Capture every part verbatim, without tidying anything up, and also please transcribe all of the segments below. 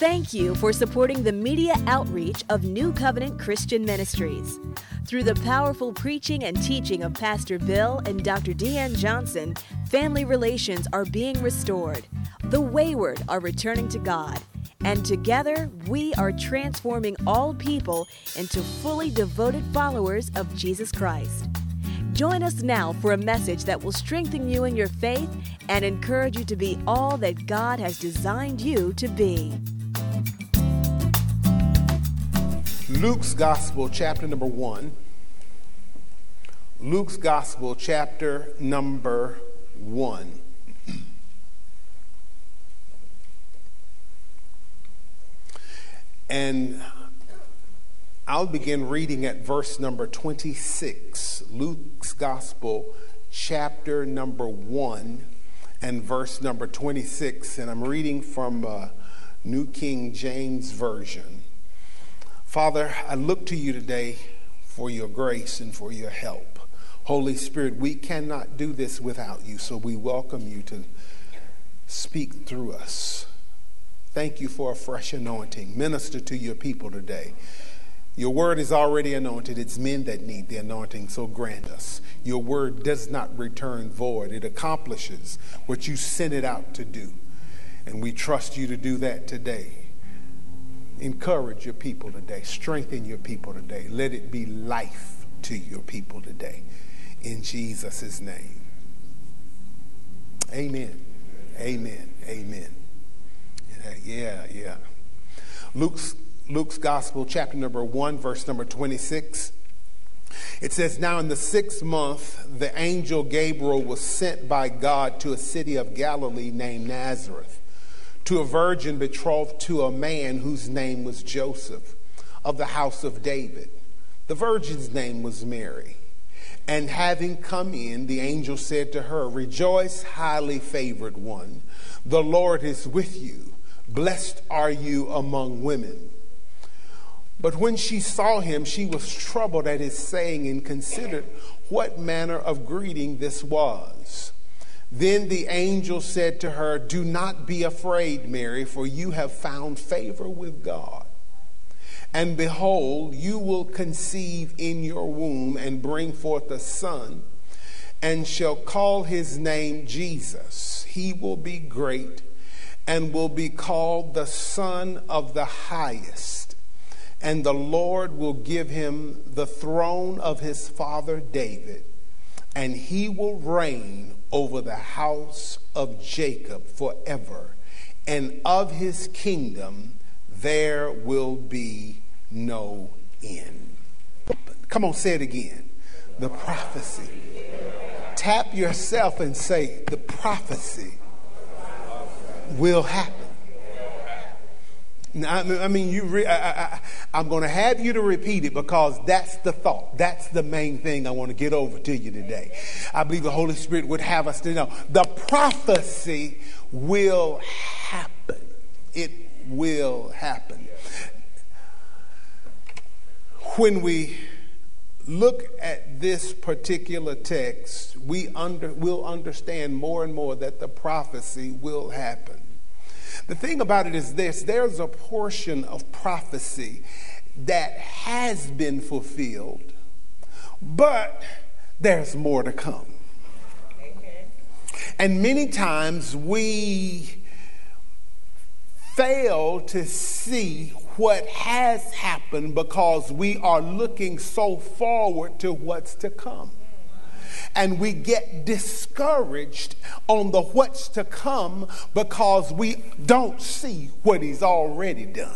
Thank you for supporting the media outreach of New Covenant Christian Ministries. Through the powerful preaching and teaching of Pastor Bill and Doctor Deanne Johnson, family relations are being restored. The wayward are returning to God. And together, we are transforming all people into fully devoted followers of Jesus Christ. Join us now for a message that will strengthen you in your faith and encourage you to be all that God has designed you to be. Luke's Gospel, chapter number one. Luke's Gospel, chapter number one. And I'll begin reading at verse number twenty-six. Luke's Gospel, chapter number one, and verse number twenty-six. And I'm reading from uh, New King James Version. Father, I look to you today for your grace and for your help. Holy Spirit, we cannot do this without you, so we welcome you to speak through us. Thank you for a fresh anointing. Minister to your people today. Your word is already anointed. It's men that need the anointing, so grant us. Your word does not return void. It accomplishes what you sent it out to do. And we trust you to do that today. Encourage your people today. Strengthen your people today. Let it be life to your people today. In Jesus' name. Amen. Amen. Amen. Yeah, yeah. Luke's, Luke's Gospel, chapter number one, verse number twenty-six. It says, now in the sixth month, the angel Gabriel was sent by God to a city of Galilee named Nazareth, to a virgin betrothed to a man whose name was Joseph, of the house of David. The virgin's name was Mary. And having come in, the angel said to her, rejoice, highly favored one. The Lord is with you. Blessed are you among women. But when she saw him, she was troubled at his saying and considered what manner of greeting this was. Then the angel said to her, do not be afraid, Mary, for you have found favor with God. And behold, you will conceive in your womb and bring forth a son, and shall call his name Jesus. He will be great and will be called the Son of the Highest. And the Lord will give him the throne of his father David, and he will reign over the house of Jacob forever, and of his kingdom there will be no end. Come on, say it again. The prophecy. Tap yourself and say, the prophecy will happen. Now, I mean, you. Re- I, I, I'm going to have you to repeat it because that's the thought. That's the main thing I want to get over to you today. I believe the Holy Spirit would have us to know the prophecy will happen. It will happen. When we look at this particular text, we under, will understand more and more that the prophecy will happen. The thing about it is this, there's a portion of prophecy that has been fulfilled, but there's more to come. Amen. And many times we fail to see what has happened because we are looking so forward to what's to come. And we get discouraged on the what's to come because we don't see what he's already done.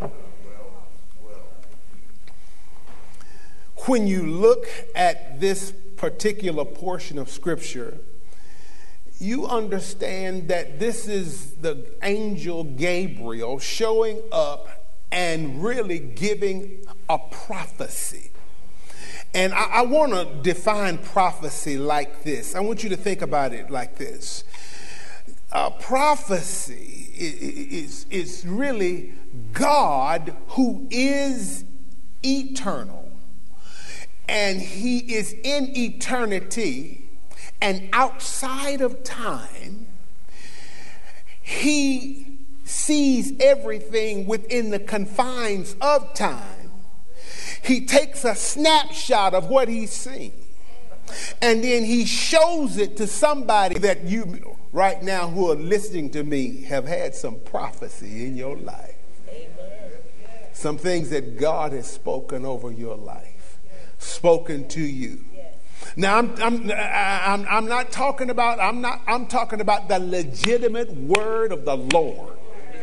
When you look at this particular portion of Scripture, you understand that this is the angel Gabriel showing up and really giving a prophecy. And I, I want to define prophecy like this. I want you to think about it like this. Uh, prophecy is, is, is really God who is eternal. And he is in eternity and outside of time. He sees everything within the confines of time. He takes a snapshot of what he's seen, and then he shows it to somebody that you right now who are listening to me have had some prophecy in your life. Amen. Some things that God has spoken over your life, spoken to you. Now, I'm, I'm, I'm, I'm not talking about, I'm not, I'm talking about the legitimate word of the Lord.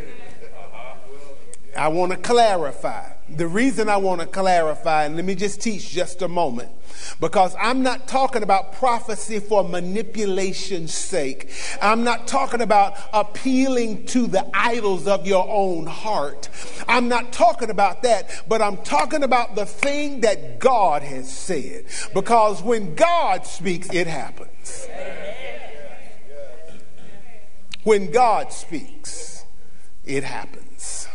I want to clarify. The reason I want to clarify, and let me just teach just a moment, because I'm not talking about prophecy for manipulation's sake. I'm not talking about appealing to the idols of your own heart. I'm not talking about that, but I'm talking about the thing that God has said. Because when God speaks, it happens. When God speaks, it happens.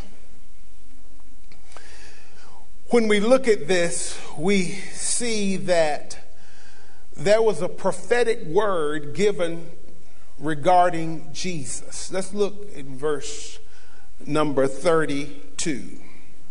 When we look at this, we see that there was a prophetic word given regarding Jesus. Let's look in verse number thirty-two.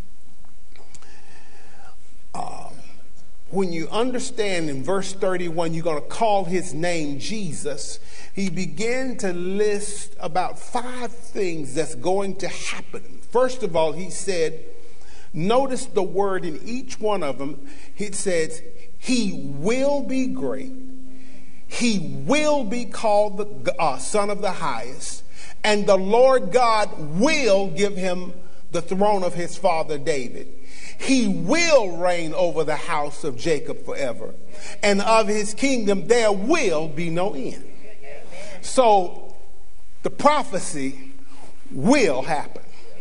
Um, when you understand in verse thirty-one, you're going to call his name Jesus. He began to list about five things that's going to happen. First of all, he said, notice the word in each one of them. It says, he will be great. He will be called the uh, Son of the Highest. And the Lord God will give him the throne of his father David. He will reign over the house of Jacob forever. And of his kingdom there will be no end. So the prophecy will happen.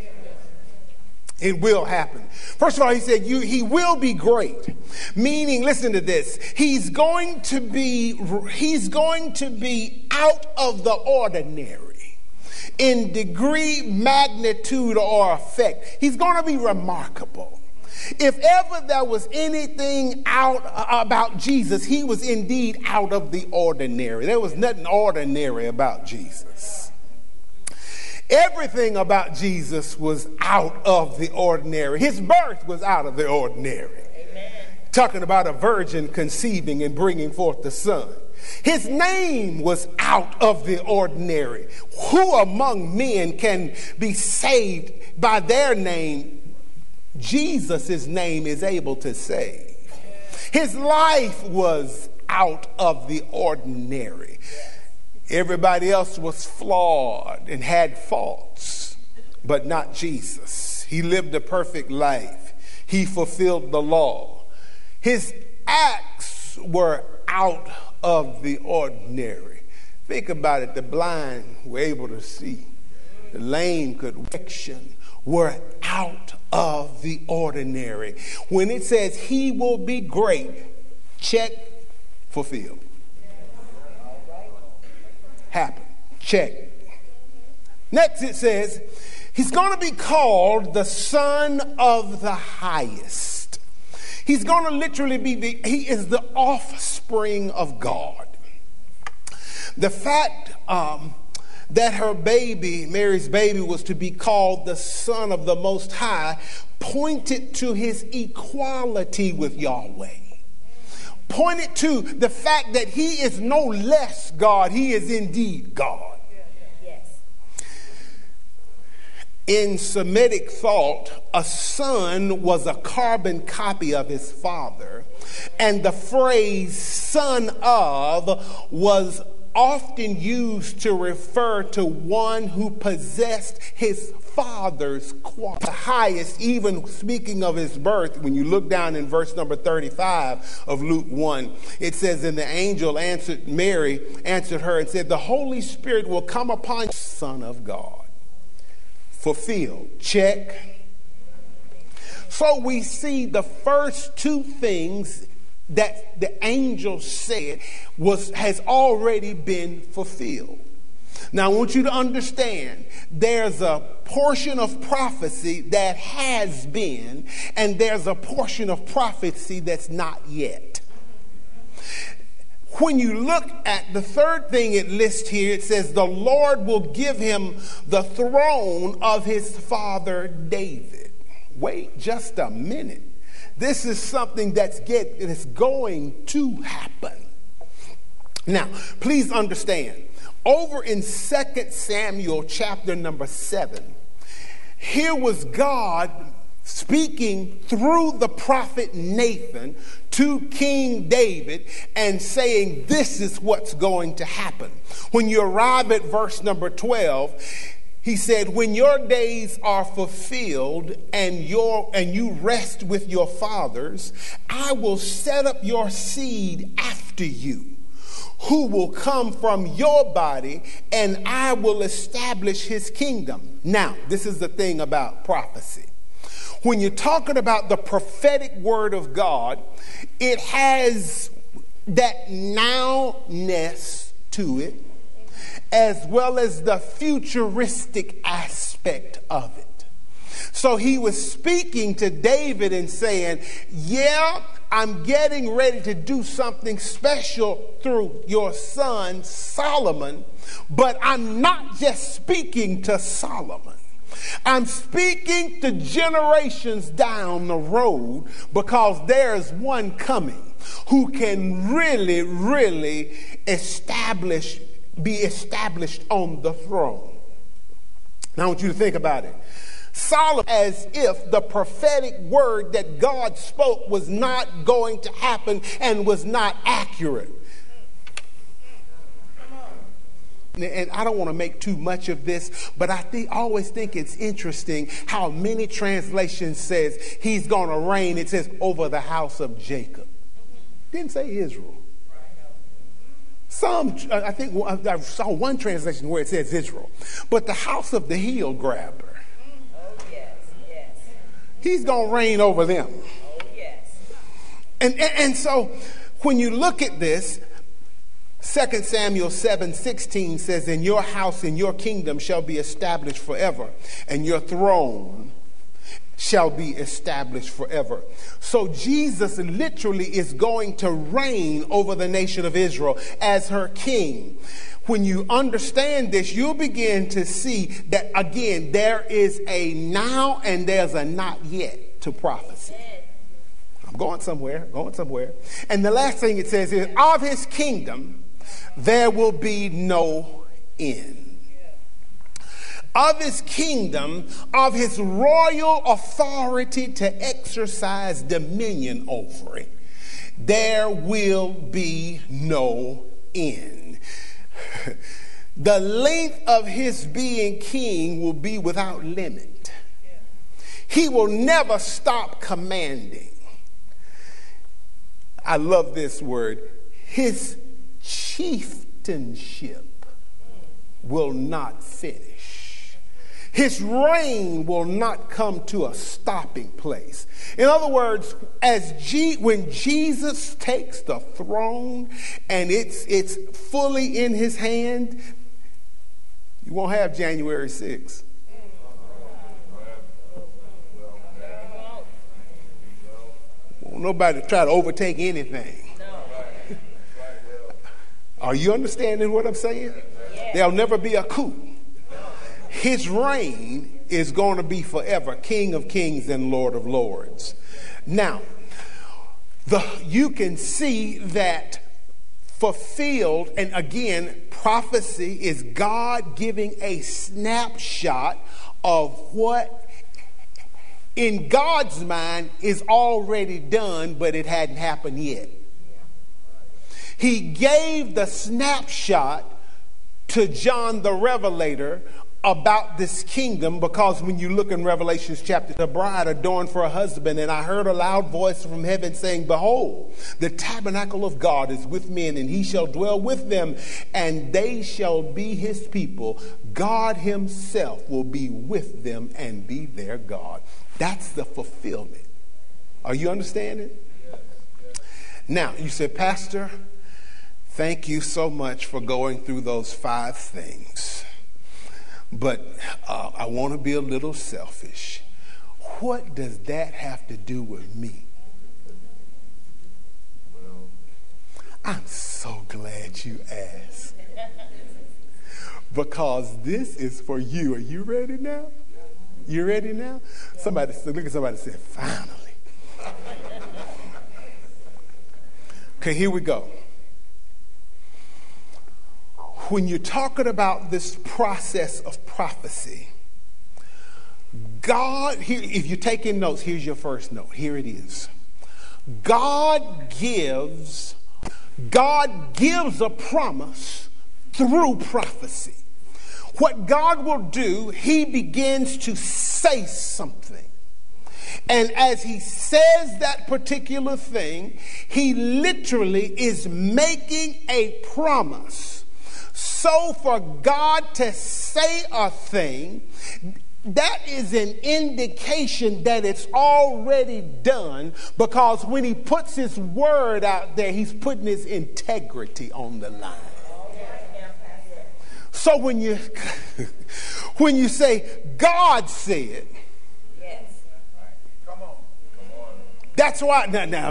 It will happen. First of all, he said, you, he will be great. Meaning, listen to this. He's going to be, he's going to be out of the ordinary in degree, magnitude, or effect. He's going to be remarkable. If ever there was anything out about Jesus, he was indeed out of the ordinary. There was nothing ordinary about Jesus. Everything about Jesus was out of the ordinary. His birth was out of the ordinary. Amen. Talking about a virgin conceiving and bringing forth the son. His name was out of the ordinary. Who among men can be saved by their name? Jesus' name is able to save. His life was out of the ordinary. Everybody else was flawed and had faults, but not Jesus. He lived a perfect life. He fulfilled the law. His acts were out of the ordinary. Think about it. The blind were able to see. The lame could walk. Were out of the ordinary. When it says he will be great, check, fulfilled. Happen. Check. Next it says, he's going to be called the Son of the Highest. He's going to literally be the, he is the offspring of God. The fact um, that her baby, Mary's baby, was to be called the Son of the Most High pointed to his equality with Yahweh. Pointed to the fact that he is no less God, he is indeed God. Yes. In Semitic thought, a son was a carbon copy of his father, and the phrase son of was often used to refer to one who possessed his father's quality. The highest, even speaking of his birth, when you look down in verse number thirty-five of Luke one, it says, and the angel answered Mary, answered her and said, the Holy Spirit will come upon you, Son of God. Fulfilled. Check. So we see the first two things that the angel said was has already been fulfilled. Now, I want you to understand there's a portion of prophecy that has been, and there's a portion of prophecy that's not yet. when you look at the third thing it lists here, it says the Lord will give him the throne of his father David. Wait just a minute. This is something that's get that's going to happen. Now, please understand, over in Second Samuel chapter number seven, here was God speaking through the prophet Nathan to King David and saying, this is what's going to happen. When you arrive at verse number twelve, he said, when your days are fulfilled and your and you rest with your fathers, I will set up your seed after you, who will come from your body, and I will establish his kingdom. Now, this is the thing about prophecy. When you're talking about the prophetic word of God, it has that nowness to it, as well as the futuristic aspect of it. So he was speaking to David and saying, yeah, I'm getting ready to do something special through your son Solomon, but I'm not just speaking to Solomon. I'm speaking to generations down the road, because there's one coming who can really, really establish, be established on the throne. Now I want you to think about it. Solomon, as if the prophetic word that God spoke was not going to happen and was not accurate. And I don't want to make too much of this, but I think, always think it's interesting how many translations says he's going to reign. It says over the house of Jacob. Didn't say Israel. Some, I think I saw one translation where it says Israel, but the house of the heel grabber. Oh yes, yes. He's going to reign over them. Oh yes. And, and and so when you look at this, Second Samuel seven sixteen says, in your house and your kingdom shall be established forever, and your throne shall be established forever. So Jesus literally is going to reign over the nation of Israel as her king. When you understand this, you'll begin to see that, again, there is a now and there's a not yet to prophecy. I'm going somewhere, going somewhere. And the last thing it says is, of his kingdom there will be no end. Of his kingdom, of his royal authority to exercise dominion over it, there will be no end. The length of his being king will be without limit. He will never stop commanding. I love this word. His chieftainship will not finish. His reign will not come to a stopping place. In other words, as G, when Jesus takes the throne and it's it's fully in his hand, you won't have January sixth. Won't nobody try to overtake anything. Are you understanding what I'm saying? Yeah. There'll never be a coup. His reign is going to be forever, King of Kings and Lord of Lords. Now, the, you can see that fulfilled, and again, prophecy is God giving a snapshot of what in God's mind is already done, but it hadn't happened yet. He gave the snapshot to John the Revelator about this kingdom, because when you look in Revelation chapter, the bride adorned for a husband, and I heard a loud voice from heaven saying, behold, the tabernacle of God is with men, and he shall dwell with them, and they shall be his people. God himself will be with them and be their God. That's the fulfillment. Are you understanding? Now, you said, Pastor, thank you so much for going through those five things. But uh, I want to be a little selfish. What does that have to do with me? I'm so glad you asked. Because this is for you. Are you ready now? You ready now? Somebody, look at somebody say, finally. Okay, here we go. When you're talking about this process of prophecy, God, here, if you're taking notes, here's your first note. Here it is. God gives, God gives a promise through prophecy. What God will do, he begins to say something. And as he says that particular thing, he literally is making a promise. So for God to say a thing, that is an indication that it's already done, because when he puts his word out there, he's putting his integrity on the line. So when you when you say God said, Yes. Come on. Come on. that's why now, now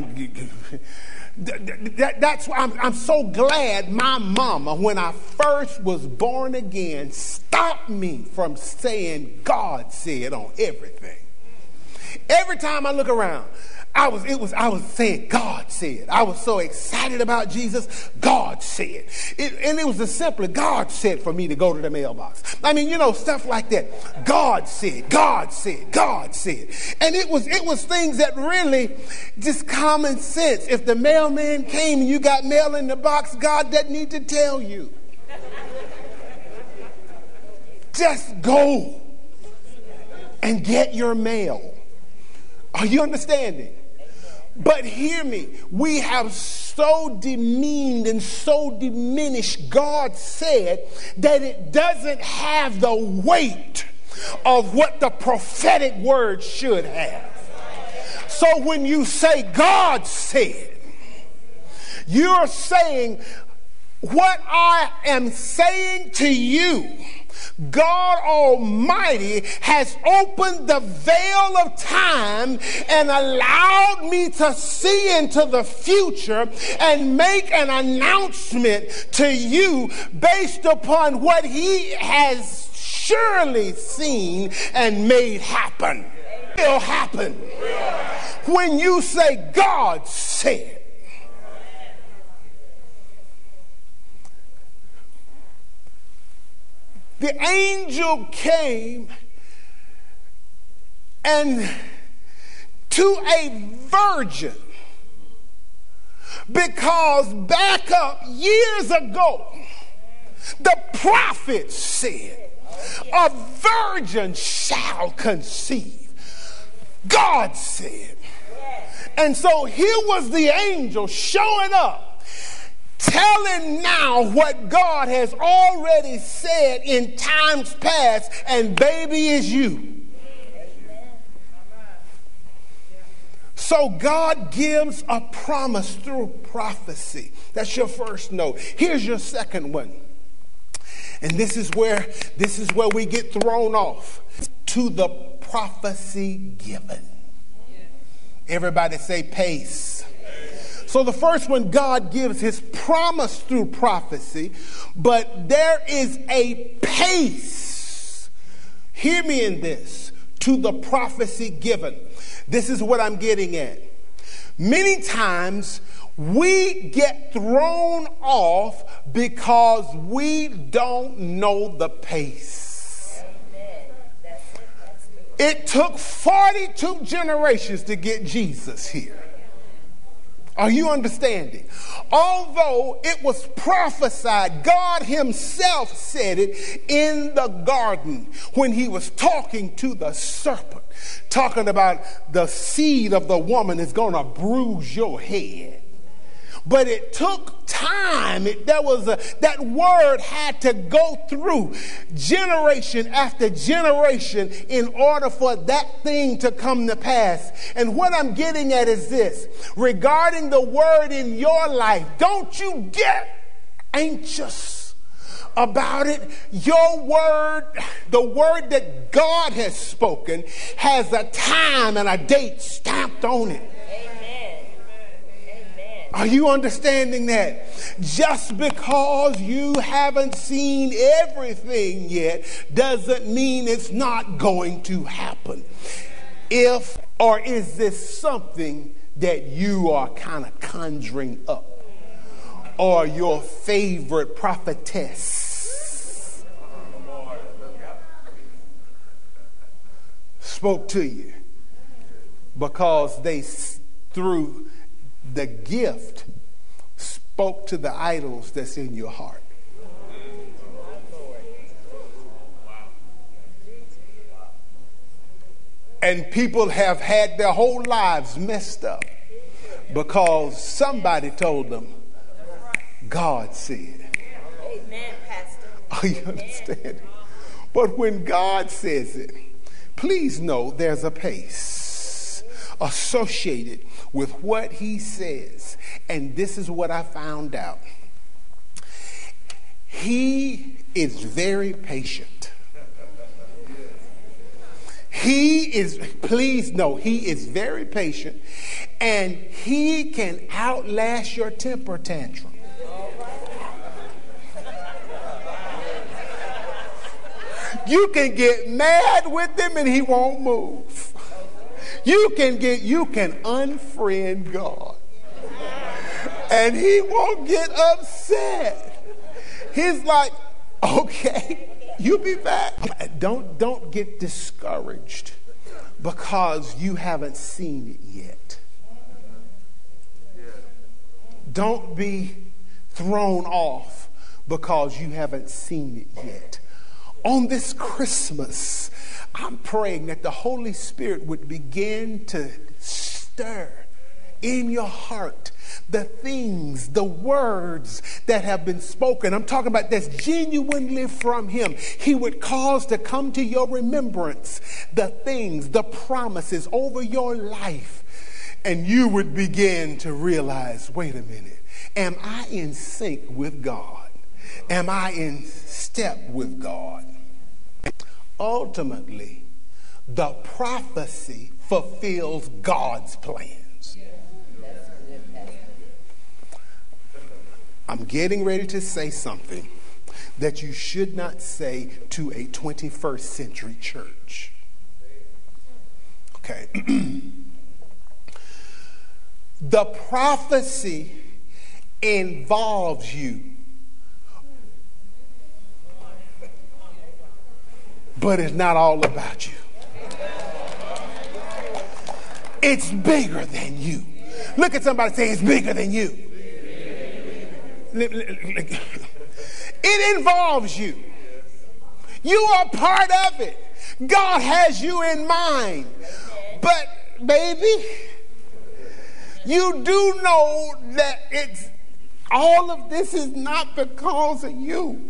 that, that's why I'm, I'm so glad my mama, when I first was born again, stopped me from saying God said on everything. Every time I look around, I was, it was, I was saying, God said. I was so excited about Jesus. God said. It, and it was the simpler, God said for me to go to the mailbox. I mean, you know, stuff like that. God said, God said, God said. And it was, it was things that really just common sense. If the mailman came and you got mail in the box, God doesn't need to tell you. Just go and get your mail. Are you understanding? But hear me, we have so demeaned and so diminished God said that it doesn't have the weight of what the prophetic word should have. So when you say God said, you're saying what I am saying to you. God Almighty has opened the veil of time and allowed me to see into the future and make an announcement to you based upon what he has surely seen and made happen. It will happen. When you say God said. The angel came and to a virgin, because back up years ago, the prophet said, a virgin shall conceive. God said. And so here was the angel showing up, telling now what God has already said in times past, and baby is you. So God gives a promise through prophecy. That's your first note. Here's your second one. And this is where this is where we get thrown off. To the prophecy given. Everybody say pace. So the first one, God gives his promise through prophecy, but there is a pace. Hear me in this. To the prophecy given. This is what I'm getting at. Many times we get thrown off because we don't know the pace. It took forty-two generations to get Jesus here. Are you understanding? Although it was prophesied, God himself said it in the garden when he was talking to the serpent, talking about the seed of the woman is going to bruise your head. But it took time. It, there was a, that word had to go through generation after generation in order for that thing to come to pass. And what I'm getting at is this. Regarding the word in your life, don't you get anxious about it. Your word, the word that God has spoken, has a time and a date stamped on it. Are you understanding that? Just because you haven't seen everything yet doesn't mean it's not going to happen. If, or is this something that you are kind of conjuring up? Or your favorite prophetess spoke to you because they, through the gift, spoke to the idols that's in your heart. And people have had their whole lives messed up because somebody told them, God said. Amen, Pastor. Are you understanding? But when God says it, please know there's a pace associated with what he says. And this is what I found out. He is very patient. He is, please know, he is very patient, and he can outlast your temper tantrum. You can get mad with him and he won't move. You can get, you can unfriend God and he won't get upset. He's like, okay, you be back. Don't, don't get discouraged because you haven't seen it yet. Don't be thrown off because you haven't seen it yet. On this Christmas, I'm praying that the Holy Spirit would begin to stir in your heart the things, the words that have been spoken. I'm talking about that's genuinely from him. He would cause to come to your remembrance the things, the promises over your life. And you would begin to realize, wait a minute, am I in sync with God? Am I in step with God? Ultimately, the prophecy fulfills God's plans. I'm getting ready to say something that you should not say to a twenty-first century church. Okay. The prophecy involves you, but it's not all about you. It's bigger than you. Look at somebody and say, it's bigger than you. It involves you. You are part of it. God has you in mind. But, baby, you do know that it's all of this is not because of you.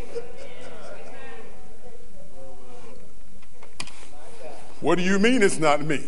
What do you mean it's not me?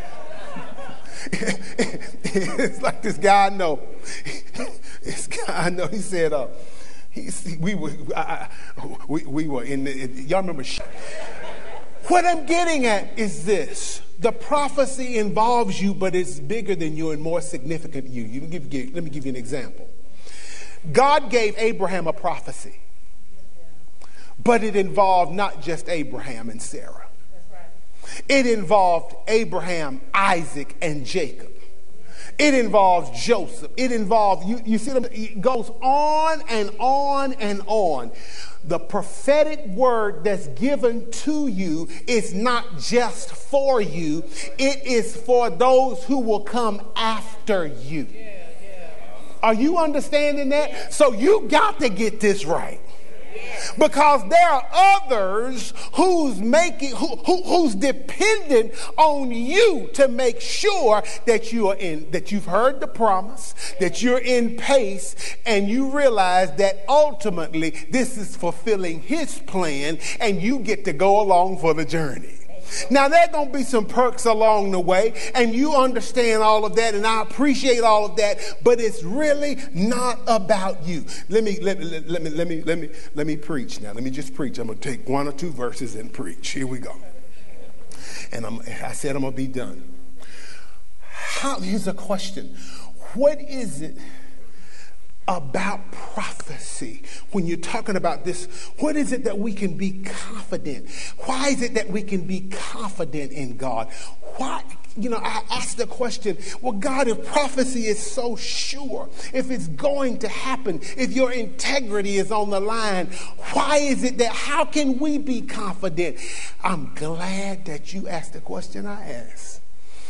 It's like this guy I know. This guy I know, he said, uh, he, we, were, I, we, we were in the, y'all remember? What I'm getting at is this. The prophecy involves you, but it's bigger than you and more significant than you. You can give, let me give you an example. God gave Abraham a prophecy, but it involved not just Abraham and Sarah. It involved Abraham, Isaac, and Jacob. It involves Joseph. It involves, you, you see, it goes on and on and on. The prophetic word that's given to you is not just for you. It is for those who will come after you. Are you understanding that? So you got to get this right. Because there are others who's making who, who, who's dependent on you to make sure that you are in that you've heard the promise, that you're in pace, and you realize that ultimately this is fulfilling his plan and you get to go along for the journey. Now, there are going to be some perks along the way, and you understand all of that, and I appreciate all of that, but it's really not about you. Let me let, let, let me let me let me let me preach now. Let me just preach. I'm going to take one or two verses and preach. Here we go. And I'm, I said I'm going to be done. How, here's a question. what is it about prophecy when you're talking about this? What is it that we can be confident? Why is it that we can be confident in God? Why? You know, I asked the question, well, God, if prophecy is so sure, if it's going to happen, if your integrity is on the line, why is it that, how can we be confident? I'm glad that you asked the question I asked.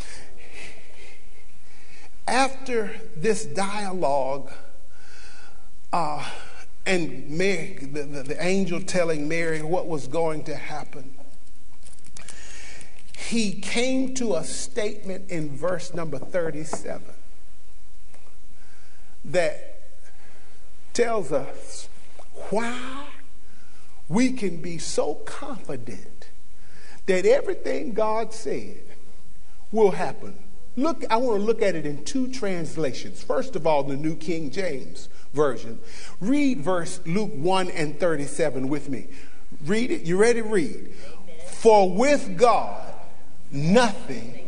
After this dialogue, uh, and Mary, the, the, the angel telling Mary what was going to happen, he came to a statement in verse number thirty-seven that tells us why we can be so confident that everything God said will happen. Look, I want to look at it in two translations. First of all, the New King James Version. Read verse Luke one and thirty-seven with me. Read it. You ready to read? For with God, nothing.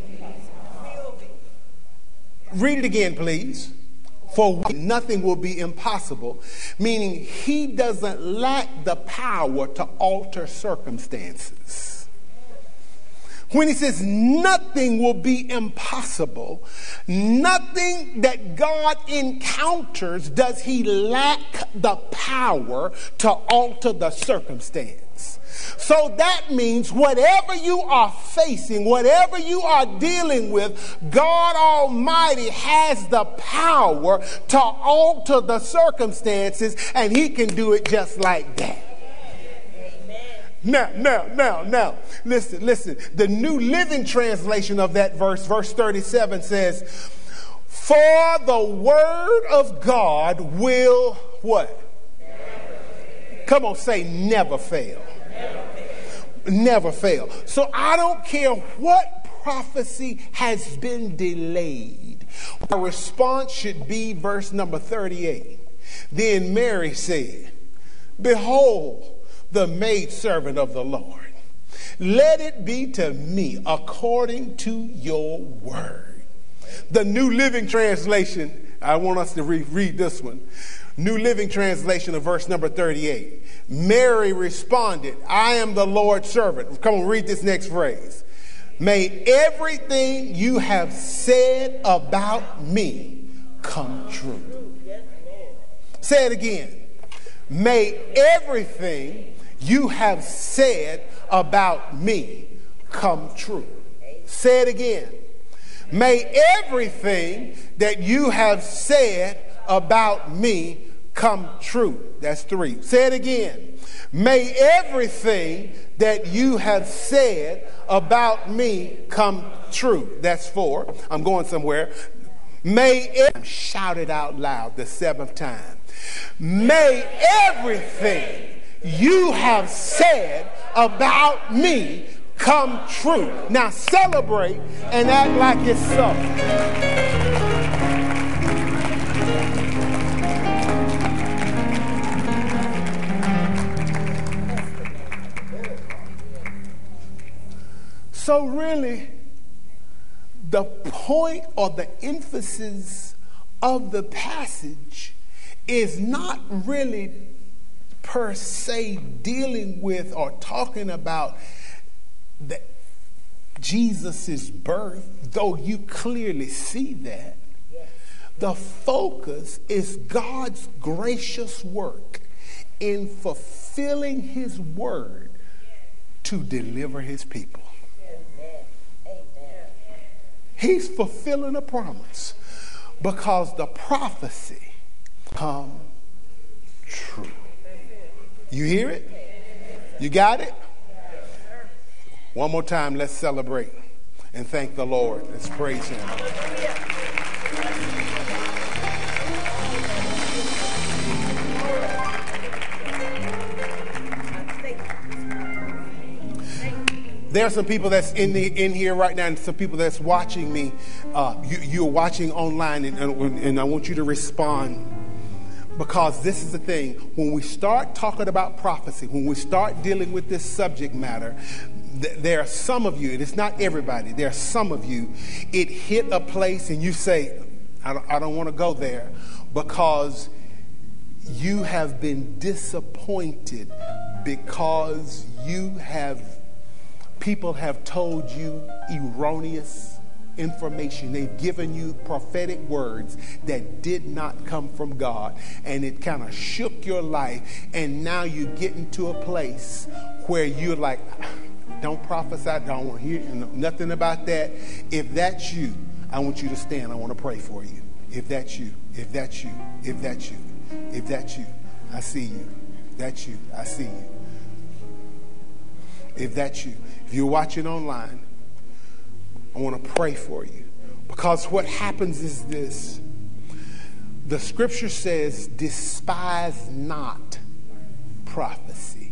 Read it again, please. For nothing will be impossible, meaning he doesn't lack the power to alter circumstances. When he says nothing will be impossible, nothing that God encounters does he lack the power to alter the circumstance. So that means whatever you are facing, whatever you are dealing with, God Almighty has the power to alter the circumstances, and he can do it just like that. Now, now, now, now, listen, listen. The New Living Translation of that verse, verse thirty-seven says, for the word of God will what? Come on, say never fail. Never fail. So I don't care what prophecy has been delayed. Our response should be verse number thirty-eight. Then Mary said, behold, the maidservant of the Lord. Let it be to me according to your word. The New Living Translation, I want us to re- read this one. New Living Translation of verse number thirty-eight. Mary responded, I am the Lord's servant. Come on, read this next phrase. May everything you have said about me come true. Say it again. May everything you have said about me come true. Say it again. May everything that you have said about me come true. That's three. Say it again. May everything that you have said about me come true. That's four. I'm going somewhere. May it shout it out loud the seventh time. May everything you have said about me come true. Now celebrate and act like it's so. So really, the point or the emphasis of the passage is not really per se dealing with or talking about the, Jesus's birth, though you clearly see that. The focus is God's gracious work in fulfilling his word to deliver his people. He's fulfilling a promise because the prophecy come true. You hear it? You got it? One more time, let's celebrate and thank the Lord. Let's praise him. There are some people that's in the in here right now, and some people that's watching me. Uh, you, you're watching online, and, and, and I want you to respond. Because this is the thing, when we start talking about prophecy, when we start dealing with this subject matter, th- there are some of you, and it's not everybody, there are some of you, it hit a place and you say, I don't, I don't want to go there because you have been disappointed because you have, people have told you erroneous information. They've given you prophetic words that did not come from God, and it kind of shook your life, and now you get into a place where you're like, don't prophesy, don't want to hear nothing about that. If that's you, I want you to stand. I want to pray for you. If that's you, if that's you, if that's you, if that's you, I see you. That's you, I see you. If that's you, if you're watching online, I want to pray for you. Because what happens is this. The scripture says, despise not prophecy.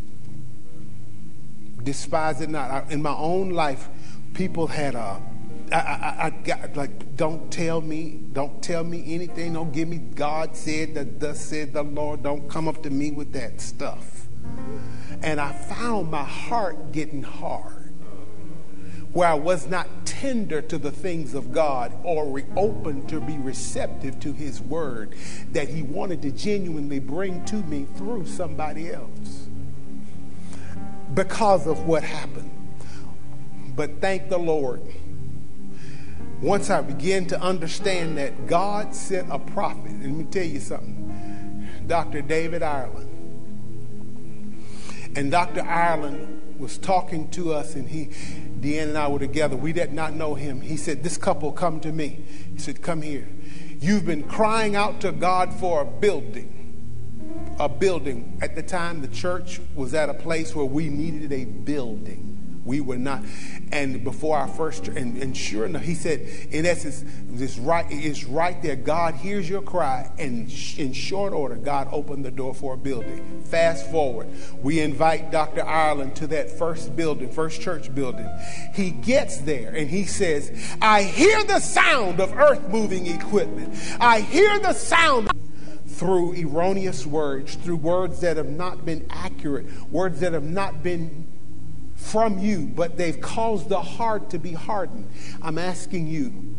Despise it not. I, in my own life, people had a, I, I, I got like, don't tell me, don't tell me anything. Don't give me God said that thus said the Lord. Don't come up to me with that stuff. And I found my heart getting hard, where I was not tender to the things of God or re- open to be receptive to his word that he wanted to genuinely bring to me through somebody else because of what happened. But thank the Lord. Once I began to understand that God sent a prophet, and let me tell you something, Doctor David Ireland. And Doctor Ireland was talking to us, and he, Deanne and I were together. We did not know him. He said, this couple, come to me. He said, come here. You've been crying out to God for a building. A building. At the time, the church was at a place where we needed a building. We were not. And before our first, and, and sure enough, he said, in essence, this right, it's right there. God hears your cry. And in short order, God opened the door for a building. Fast forward, we invite Doctor Ireland to that first building, first church building. He gets there and he says, I hear the sound of earth moving equipment. I hear the sound through erroneous words, through words that have not been accurate, words that have not been from you, but they've caused the heart to be hardened. I'm asking you,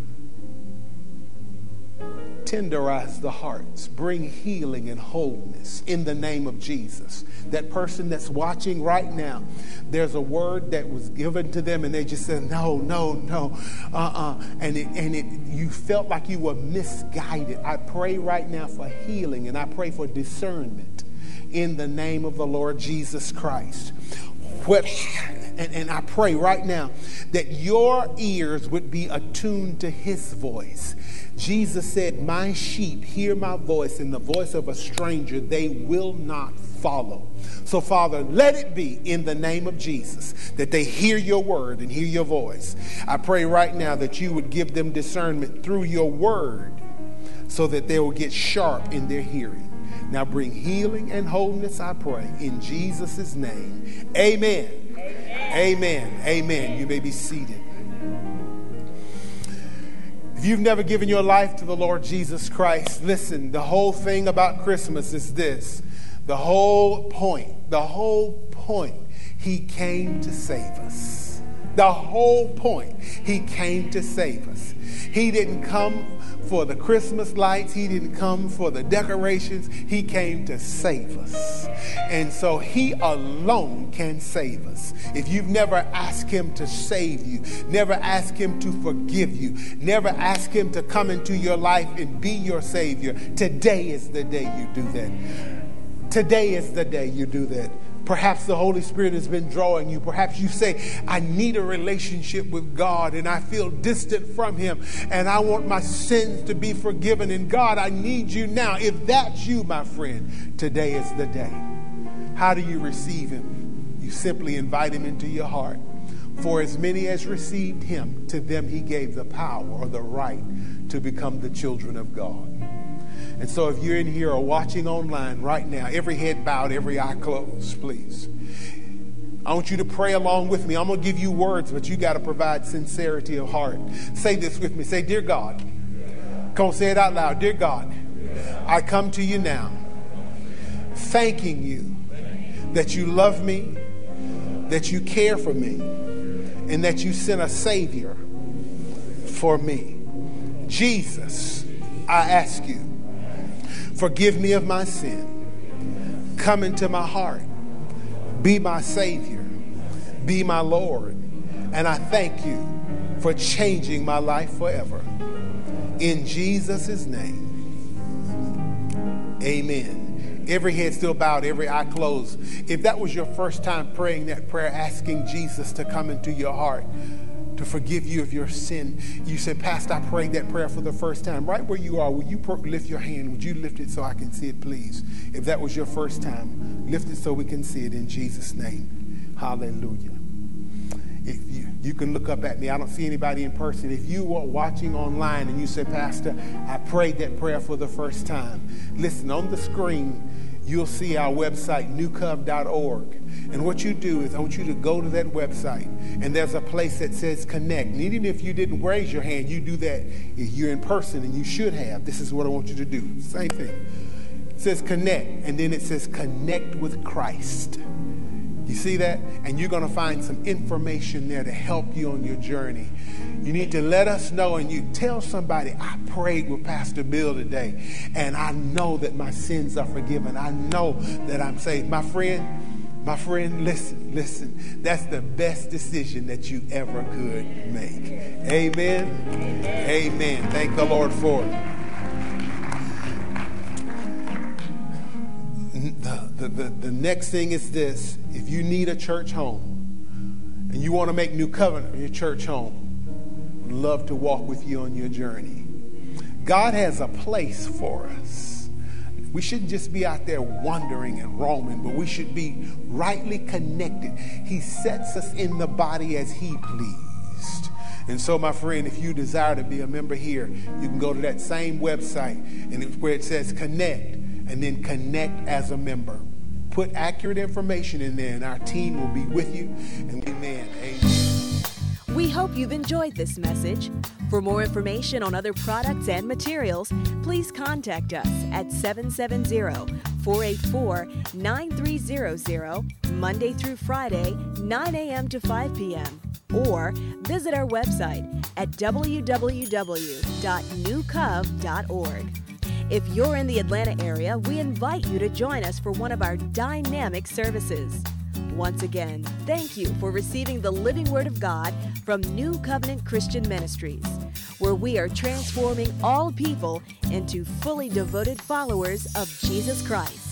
tenderize the hearts, bring healing and wholeness in the name of Jesus. That person that's watching right now, there's a word that was given to them and they just said, no, no, no, uh-uh. And it, and it, you felt like you were misguided. I pray right now for healing, and I pray for discernment in the name of the Lord Jesus Christ. What, and, and I pray right now that your ears would be attuned to his voice. Jesus said, my sheep hear my voice, and the voice of a stranger they will not follow. So, Father, let it be in the name of Jesus that they hear your word and hear your voice. I pray right now that you would give them discernment through your word so that they will get sharp in their hearing. Now bring healing and wholeness, I pray, in Jesus' name. Amen. Amen. Amen. Amen. You may be seated. If you've never given your life to the Lord Jesus Christ, listen, the whole thing about Christmas is this. The whole point, the whole point, he came to save us. The whole point, he came to save us. He didn't come for the Christmas lights. He didn't come for the decorations. He came to save us. And so he alone can save us. If you've never asked him to save you, never asked him to forgive you, never asked him to come into your life and be your Savior, today is the day you do that. Today is the day you do that. Perhaps the Holy Spirit has been drawing you. Perhaps you say, I need a relationship with God and I feel distant from him and I want my sins to be forgiven. And God, I need you now. If that's you, my friend, today is the day. How do you receive him? You simply invite him into your heart. For as many as received him, to them he gave the power or the right to become the children of God. And so if you're in here or watching online right now, every head bowed, every eye closed, please. I want you to pray along with me. I'm going to give you words, but you got to provide sincerity of heart. Say this with me. Say, dear God. Come on, say it out loud. Dear God, I come to you now, thanking you that you love me, that you care for me, and that you sent a Savior for me. Jesus, I ask you, forgive me of my sin. Come into my heart. Be my Savior. Be my Lord. And I thank you for changing my life forever. In Jesus' name, amen. Every head still bowed, every eye closed. If that was your first time praying that prayer, asking Jesus to come into your heart, to forgive you of your sin, you said, Pastor, I prayed that prayer for the first time. Right where you are, will you lift your hand? Would you lift it so I can see it, please? If that was your first time, lift it so we can see it in Jesus' name. Hallelujah. If you, you can look up at me. I don't see anybody in person. If you were watching online and you said, Pastor, I prayed that prayer for the first time, listen, on the screen, you'll see our website, new cov dot org. And what you do is I want you to go to that website, and there's a place that says connect. And even if you didn't raise your hand, you do that. If you're in person, and you should have, this is what I want you to do. Same thing. It says connect, and then it says connect with Christ. You see that? And you're going to find some information there to help you on your journey. You need to let us know, and you tell somebody, I prayed with Pastor Bill today, and I know that my sins are forgiven. I know that I'm saved. My friend, my friend, listen, listen. That's the best decision that you ever could make. Amen. Amen. Amen. Thank the Lord for it. The, the, the, the next thing is this. If you need a church home and you want to make New Covenant your church home, we'd love to walk with you on your journey. God has a place for us. We shouldn't just be out there wandering and roaming, but we should be rightly connected. He sets us in the body as he pleased. And so, my friend, if you desire to be a member here, you can go to that same website, and it's where it says connect, and then connect as a member. Put accurate information in there, and our team will be with you. And amen. Amen. We hope you've enjoyed this message. For more information on other products and materials, please contact us at seven seven zero, four eight four, nine three zero zero, Monday through Friday, nine a.m. to five p.m. Or visit our website at w w w dot new cov dot org. If you're in the Atlanta area, we invite you to join us for one of our dynamic services. Once again, thank you for receiving the living Word of God from New Covenant Christian Ministries, where we are transforming all people into fully devoted followers of Jesus Christ.